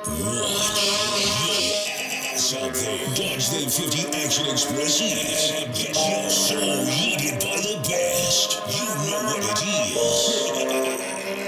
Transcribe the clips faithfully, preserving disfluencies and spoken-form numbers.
Ass out there. Dodge them fifty Action Expresses and get your soul heated by the best. You know what it is.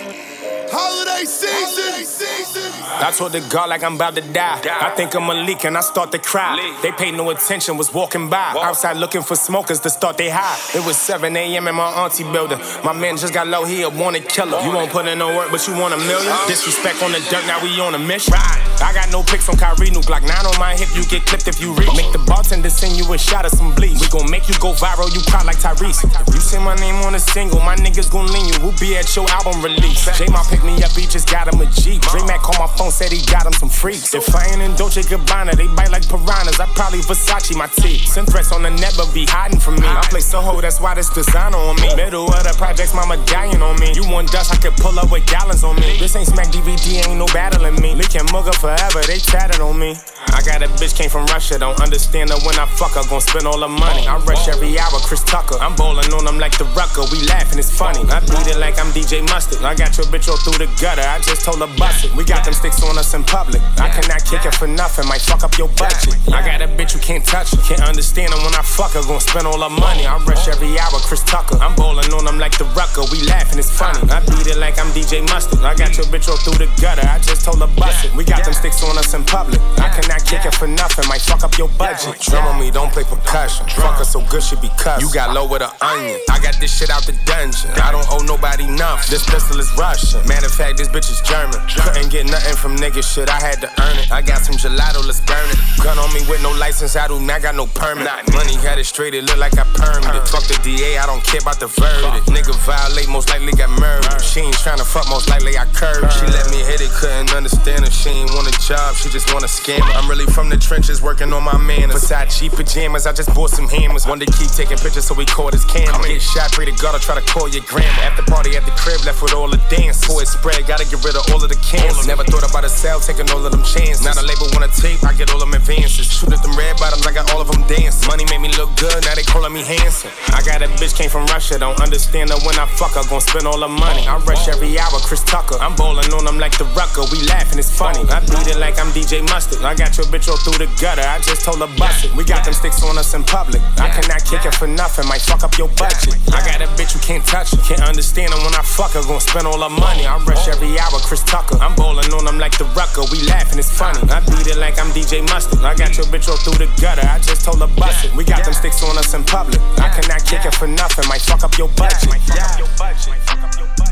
Holiday season. Holiday season. I told the God like I'm about to die. I think I'm a leak and I start to cry. They paid no attention, was walking by. Outside looking for smokers to start they high. It was seven a.m. in my auntie building. My man just got low, he a wanted killer. You won't put in no work, but you want a million? Disrespect on the dirt, now we on a mission. I got no pics on Kyrie, new Glock nine on my hip. You get clipped if you reach. Make the bartender send you a shot of some bleach. We gon' make you go viral, you cry like Tyrese. You say my name on a single, my niggas gon' lean you. Who be at your album release? J-Ma picked me up, he just got him a Jeep. J-Mac called my phone, said he got him some freaks. If I ain't in Dolce Gabbana, they bite like piranhas. I probably Versace my teeth. Send threats on the net, but be hiding from me. I play Soho, that's why this designer on me. Middle of the projects, mama dying on me. You want dust, I could pull up with gallons on me. This ain't Smack D V D, ain't no battling me. Leaking mugger forever, they tatted on me. I got a bitch came from Russia, don't understand her when I fuck her. Gon' spend all the money. I rush every hour, Chris Tucker. I'm bowling on them like the Rucker. We laughing, it's funny. I beat it like I'm D J Mustard. I got your bitch all through the gutter. I just told her bust it. We got them sticks on us in public. I cannot kick it for nothing. Might fuck up your budget. I got a bitch you can't touch her. Can't understand her when I fuck her. Gon' spend all her money. I rush every hour, Chris Tucker. I'm bowling on them like the Rucker. We laughing, it's funny. I beat it like I'm D J Mustard. I got your bitch all through the gutter. I just told her bust it. We got them sticks on us in public. I cannot kick it for nothing. Might fuck up your budget. Drum on me, don't play percussion. Fuck her so good she be cussed. You got low with an onion. I got this shit out the dungeon. I don't owe nobody nothing. This pistol is Russian. Matter of fact, this bitch is German. Couldn't get nothing from nigga shit. I had to earn it. I got some gelato, let's burn it. Gun on me with no license. I do not got no permit. Money had it straight. It look like I permed it. Fuck the D A. I don't care about the verdict. Nigga violate, most likely got murdered. She ain't tryna fuck, most likely I curved. She let me hit it, couldn't understand her. She ain't want a job, she just want a scammer. I'm really from the trenches, working on my manners. Versace pajamas, I just bought some hammers. One to keep taking pictures, so we caught his camera. Get shot, pray to God, I try to call your grandma. After party at the crib, left with all the dance. Pour it spread, gotta get rid of all of the cans. Never thought about a sale, taking all of them chances. Now the label wanna tape, I get all them advances. Shoot at them red bottoms, I got all of them dancing. Money made me look good, now they calling me handsome. I got a bitch came from Russia, don't understand her when I fuck her. Gon' spend all her money. I rush every hour, Chris Tucker. I'm bowling on them like the Rucker. We laughing, it's funny. I beat it like I'm D J Mustard. I got your bitch all through the gutter. I just told her bust it. We got them sticks on us in public. I cannot kick it for nothing. Might fuck up your budget. I got a bitch you can't touch her. Can't understand her when I fuck her. Gon' spend all her money. I rush every hour, Chris Tucker. I'm bowling on them like the Rucker. We laughing, it's funny. I beat it like I'm D J Mustard. I got your bitch all through the gutter. I just told her bust it. We got them sticks on us in public. I cannot kick it for nothing. Might fuck up your budget. Might fuck up your budget.